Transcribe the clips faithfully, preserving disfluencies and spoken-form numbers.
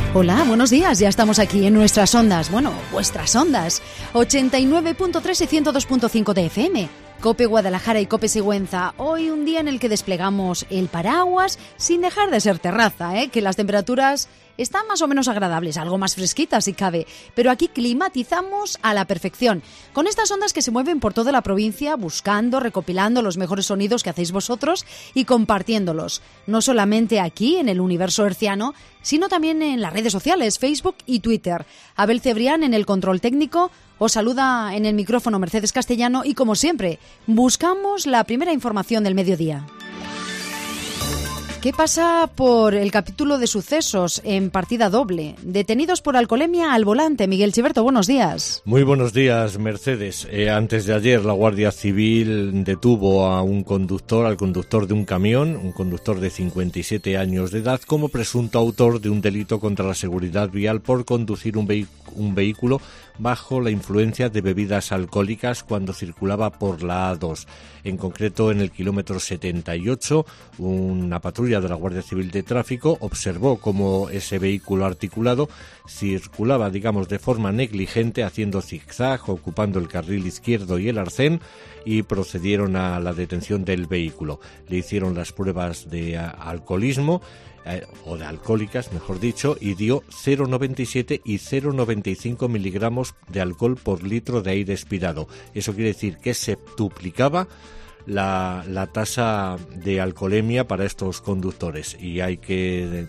Hola, buenos días, ya estamos aquí en nuestras ondas, bueno, vuestras ondas, ochenta y nueve punto tres y ciento dos punto cinco de F M, COPE Guadalajara y COPE Sigüenza. Hoy un día en el que desplegamos el paraguas sin dejar de ser terraza, ¿eh? Que las temperaturas están más o menos agradables, algo más fresquitas si cabe, pero aquí climatizamos a la perfección, con estas ondas que se mueven por toda la provincia, buscando, recopilando los mejores sonidos que hacéis vosotros y compartiéndolos, no solamente aquí en el universo herciano, sino también en las redes sociales, Facebook y Twitter. Abel Cebrián en el control técnico, os saluda en el micrófono Mercedes Castellano y, como siempre, buscamos la primera información del mediodía. ¿Qué pasa por el capítulo de sucesos en partida doble? Detenidos por alcoholemia al volante. Miguel Chiverto, buenos días. Muy buenos días, Mercedes. Eh, antes de ayer la Guardia Civil detuvo a un conductor, al conductor de un camión, un conductor de cincuenta y siete años de edad, como presunto autor de un delito contra la seguridad vial por conducir un, vehi- un vehículo bajo la influencia de bebidas alcohólicas cuando circulaba por la A dos. En concreto, en el kilómetro setenta y ocho, una patrulla de la Guardia Civil de Tráfico observó cómo ese vehículo articulado circulaba, digamos, de forma negligente, haciendo zigzag, ocupando el carril izquierdo y el arcén, y procedieron a la detención del vehículo. Le hicieron las pruebas de alcoholismo, eh, o de alcohólicas, mejor dicho, y dio cero coma noventa y siete y cero coma noventa y cinco miligramos de alcohol por litro de aire expirado. Eso quiere decir que se duplicaba la, la tasa de alcoholemia para estos conductores, y hay que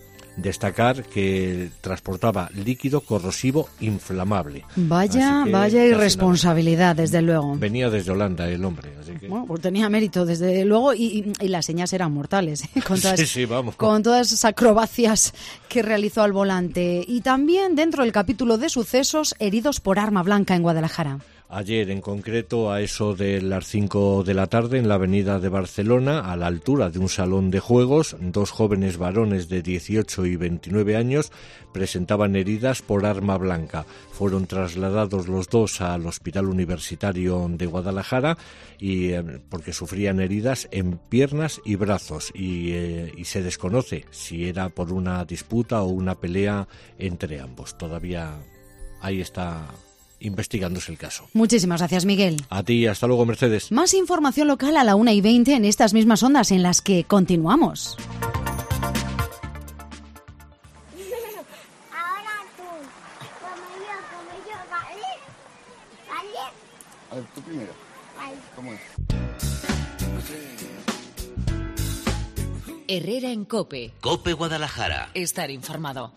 destacar que transportaba líquido corrosivo inflamable. Vaya, vaya irresponsabilidad, desde luego. Venía desde Holanda el hombre. Así que... Bueno, pues tenía mérito, desde luego, y, y, y las señas eran mortales, ¿eh? Con todas, sí, sí, vamos. Con todas esas acrobacias que realizó al volante. Y también dentro del capítulo de sucesos, heridos por arma blanca en Guadalajara. Ayer, en concreto, a eso de las cinco de la tarde, en la avenida de Barcelona, a la altura de un salón de juegos, dos jóvenes varones de dieciocho y veintinueve años presentaban heridas por arma blanca. Fueron trasladados los dos al Hospital Universitario de Guadalajara y eh, porque sufrían heridas en piernas y brazos, y, eh, y se desconoce si era por una disputa o una pelea entre ambos. Todavía ahí está investigándose el caso. Muchísimas gracias, Miguel. A ti, hasta luego, Mercedes. Más información local a la una y veinte en estas mismas ondas en las que continuamos. Ahora tú, como yo, como yo, ¿vale? ¿Vale? A ver, tú primero. Vale. ¿Cómo es? Herrera en COPE. COPE Guadalajara. Estar informado.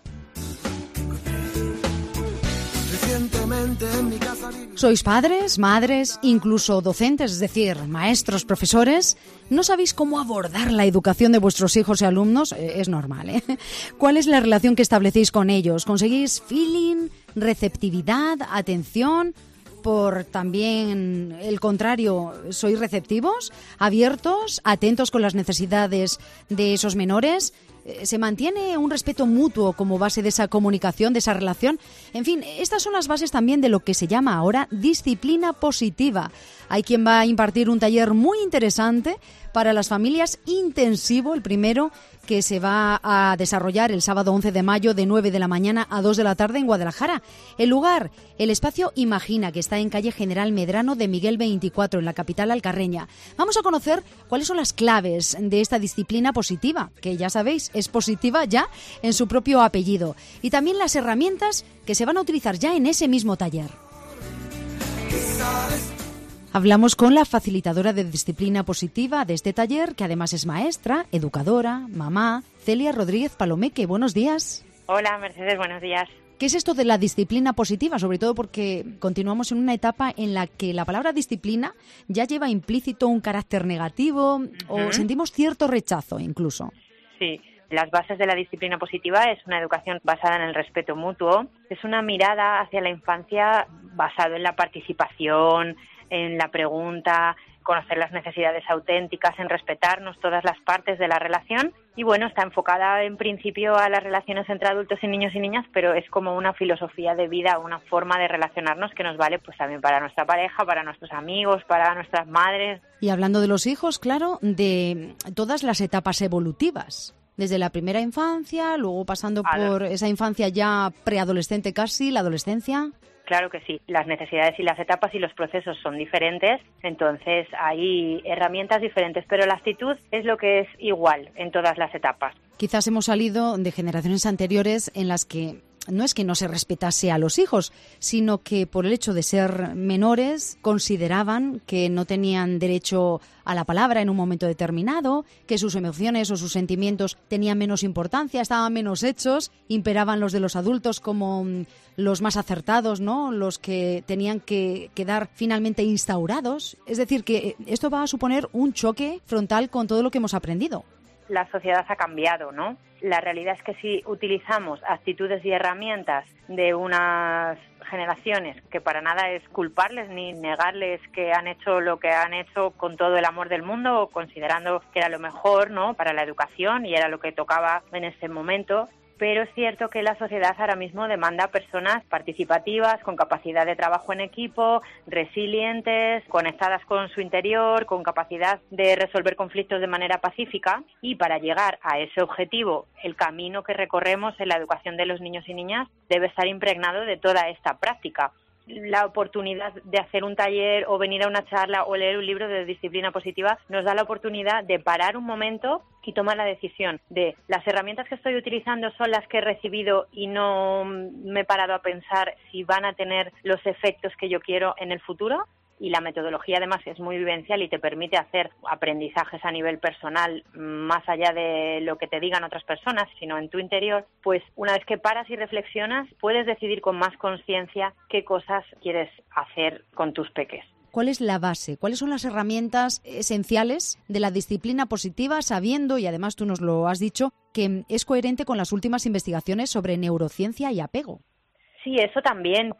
¿Sois padres, madres, incluso docentes, es decir, maestros, profesores? ¿No sabéis cómo abordar la educación de vuestros hijos y alumnos? Eh, es normal, ¿eh? ¿Cuál es la relación que establecéis con ellos? ¿Conseguís feeling, receptividad, atención? Por también el contrario, ¿sois receptivos, abiertos, atentos con las necesidades de esos menores? ¿Se mantiene un respeto mutuo como base de esa comunicación, de esa relación? En fin, estas son las bases también de lo que se llama ahora disciplina positiva. Hay quien va a impartir un taller muy interesante para las familias, intensivo, el primero, que se va a desarrollar el sábado once de mayo de nueve de la mañana a dos de la tarde en Guadalajara. El lugar, el espacio Imagina, que está en calle General Medrano de Miguel veinticuatro, en la capital alcarreña. Vamos a conocer cuáles son las claves de esta disciplina positiva, que ya sabéis, es positiva ya en su propio apellido. Y también las herramientas que se van a utilizar ya en ese mismo taller. Hablamos con la facilitadora de disciplina positiva de este taller, que además es maestra, educadora, mamá, Celia Rodríguez Palomeque. Buenos días. Hola, Mercedes, buenos días. ¿Qué es esto de la disciplina positiva? Sobre todo porque continuamos en una etapa en la que la palabra disciplina ya lleva implícito un carácter negativo, uh-huh. o sentimos cierto rechazo incluso. Sí. Las bases de la disciplina positiva es una educación basada en el respeto mutuo, es una mirada hacia la infancia basado en la participación, en la pregunta, conocer las necesidades auténticas, en respetarnos todas las partes de la relación. Y bueno, está enfocada en principio a las relaciones entre adultos y niños y niñas, pero es como una filosofía de vida, una forma de relacionarnos que nos vale pues también para nuestra pareja, para nuestros amigos, para nuestras madres. Y hablando de los hijos, claro, de todas las etapas evolutivas. Desde la primera infancia, luego pasando Vale. por esa infancia ya preadolescente casi, la adolescencia. Claro que sí, las necesidades y las etapas y los procesos son diferentes, entonces hay herramientas diferentes, pero la actitud es lo que es igual en todas las etapas. Quizás hemos salido de generaciones anteriores en las que no es que no se respetase a los hijos, sino que por el hecho de ser menores consideraban que no tenían derecho a la palabra en un momento determinado, que sus emociones o sus sentimientos tenían menos importancia, estaban menos hechos, imperaban los de los adultos como mm, los más acertados, ¿no? Los que tenían que quedar finalmente instaurados. Es decir, que esto va a suponer un choque frontal con todo lo que hemos aprendido. La sociedad ha cambiado, ¿no? La realidad es que si utilizamos actitudes y herramientas de unas generaciones, que para nada es culparles ni negarles que han hecho lo que han hecho con todo el amor del mundo, considerando que era lo mejor, ¿no?, para la educación y era lo que tocaba en ese momento. Pero es cierto que la sociedad ahora mismo demanda personas participativas, con capacidad de trabajo en equipo, resilientes, conectadas con su interior, con capacidad de resolver conflictos de manera pacífica. Y para llegar a ese objetivo, el camino que recorremos en la educación de los niños y niñas debe estar impregnado de toda esta práctica. La oportunidad de hacer un taller o venir a una charla o leer un libro de disciplina positiva nos da la oportunidad de parar un momento y tomar la decisión de las herramientas que estoy utilizando son las que he recibido y no me he parado a pensar si van a tener los efectos que yo quiero en el futuro. Y la metodología además es muy vivencial y te permite hacer aprendizajes a nivel personal más allá de lo que te digan otras personas, sino en tu interior. Pues una vez que paras y reflexionas, puedes decidir con más conciencia qué cosas quieres hacer con tus peques. ¿Cuál es la base? ¿Cuáles son las herramientas esenciales de la disciplina positiva, sabiendo, y además tú nos lo has dicho, que es coherente con las últimas investigaciones sobre neurociencia y apego? Sí, eso también,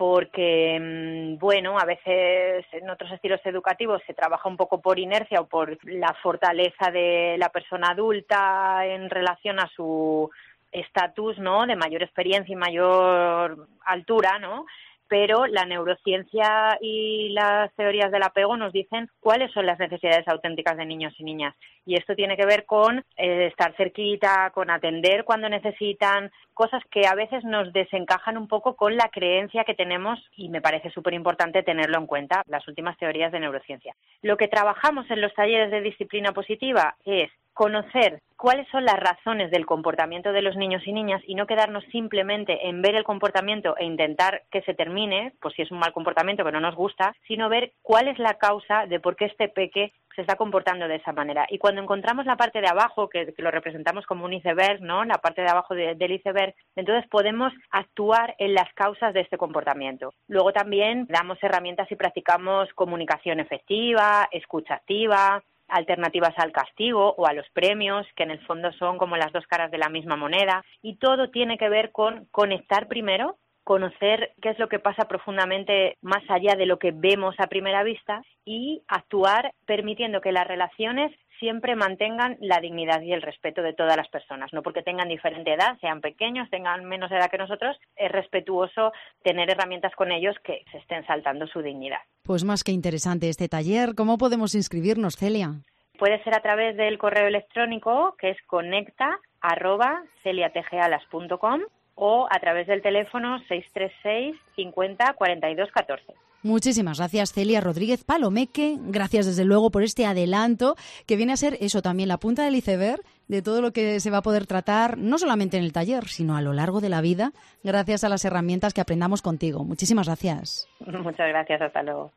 porque, bueno, a veces en otros estilos educativos se trabaja un poco por inercia o por la fortaleza de la persona adulta en relación a su estatus, ¿no?, de mayor experiencia y mayor altura, ¿no? Pero la neurociencia y las teorías del apego nos dicen cuáles son las necesidades auténticas de niños y niñas. Y esto tiene que ver con eh, estar cerquita, con atender cuando necesitan, cosas que a veces nos desencajan un poco con la creencia que tenemos y me parece súper importante tenerlo en cuenta, las últimas teorías de neurociencia. Lo que trabajamos en los talleres de disciplina positiva es conocer cuáles son las razones del comportamiento de los niños y niñas y no quedarnos simplemente en ver el comportamiento e intentar que se termine, pues si es un mal comportamiento que no nos gusta, sino ver cuál es la causa de por qué este peque se está comportando de esa manera. Y cuando encontramos la parte de abajo, que, que lo representamos como un iceberg, ¿no?, la parte de abajo de, del iceberg, entonces podemos actuar en las causas de este comportamiento. Luego también damos herramientas y practicamos comunicación efectiva, escucha activa, alternativas al castigo o a los premios, que en el fondo son como las dos caras de la misma moneda, y todo tiene que ver con conectar primero, conocer qué es lo que pasa profundamente más allá de lo que vemos a primera vista y actuar permitiendo que las relaciones siempre mantengan la dignidad y el respeto de todas las personas, no porque tengan diferente edad, sean pequeños, tengan menos edad que nosotros, es respetuoso tener herramientas con ellos que se estén saltando su dignidad. Pues más que interesante este taller. ¿Cómo podemos inscribirnos, Celia? Puede ser a través del correo electrónico, que es conecta arroba celiategealas punto com, o a través del teléfono seis tres seis, cincuenta, cuarenta y dos, catorce. Muchísimas gracias, Celia Rodríguez Palomeque. Gracias, desde luego, por este adelanto, que viene a ser eso también, la punta del iceberg de todo lo que se va a poder tratar, no solamente en el taller, sino a lo largo de la vida, gracias a las herramientas que aprendamos contigo. Muchísimas gracias. Muchas gracias, hasta luego.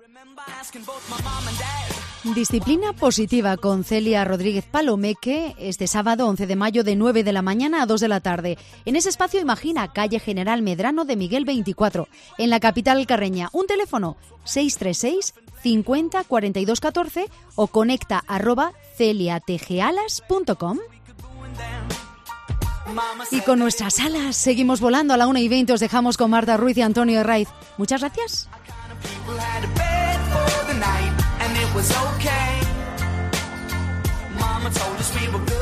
Disciplina positiva con Celia Rodríguez Palomeque este sábado once de mayo de nueve de la mañana a dos de la tarde. En ese espacio Imagina, calle General Medrano de Miguel veinticuatro, en la capital alcarreña. Un teléfono seis tres seis, cincuenta, cuarenta y dos, catorce o conecta arroba celiategealas punto com. Y con nuestras alas seguimos volando. A la una y veinte os dejamos con Marta Ruiz y Antonio Herraiz. Muchas gracias. Was okay. Mama told us we were good.